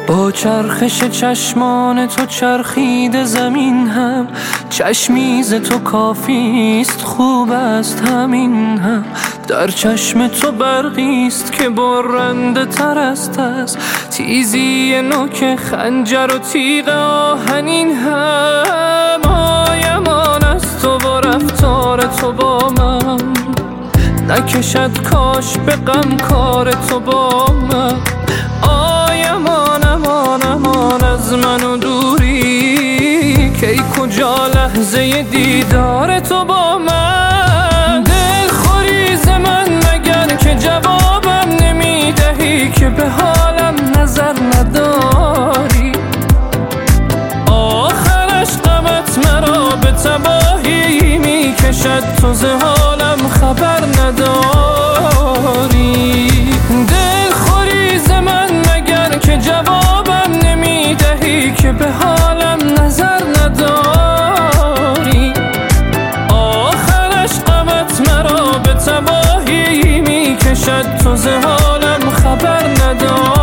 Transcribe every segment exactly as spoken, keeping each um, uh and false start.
با چرخش چشمان تو چرخیده زمین هم، چشمیز تو کافیست خوب است همین هم. در چشم تو برقیست که برنده تر است از تیزی نوک خنجر و تیغ آهنین هم. آیمان از تو و رفتار تو با من، نکشد کاش به غم کار تو با من. آیمان امان امان از من و دوری، کی کجا لحظه دیدار تو با من. دل خوری ز من مگر که جوابم نمیدهی، که به حالم نظر نداری. آخرش غمت مرا به تباهی میکشد، تو ز حالم خبر نداری. دل خوری ز من مگر که جوابم نمیدهی، که به حالم نظر نداری. آخرش غمت مرا به تباهی میکشد، تو ز حالم خبر نداری.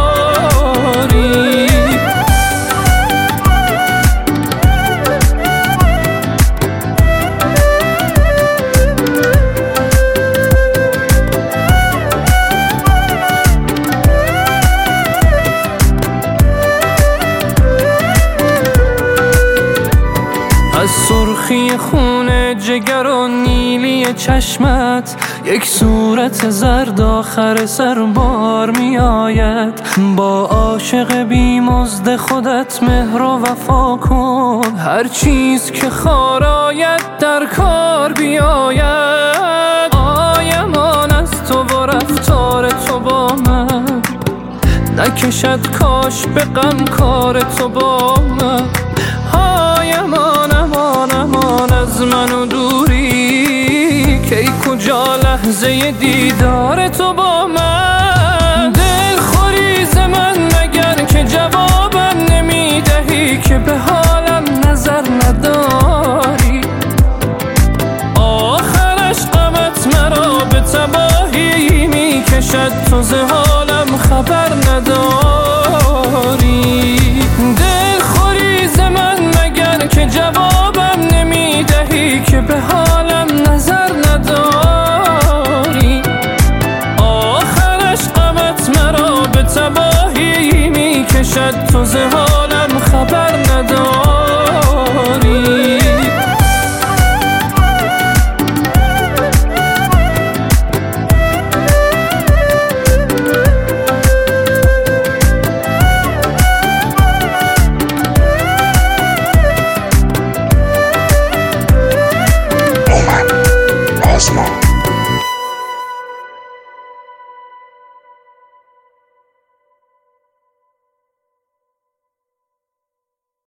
از سرخی خون جگر و نیلی چشمت، یک صورت زرد آخر سربار می آید. با عاشق بی مزد خودت مهر و وفا کن، هر چیز که خار آید در کار بیاید. آیمان از تو و رفتار تو با من، نکشد کاش به غم کار تو با من. آیمان امان امان از من و دوری، کی کجا لحظه دیدار تو با من. دل خوری ز من مگر که جوابم نمیدهی، که به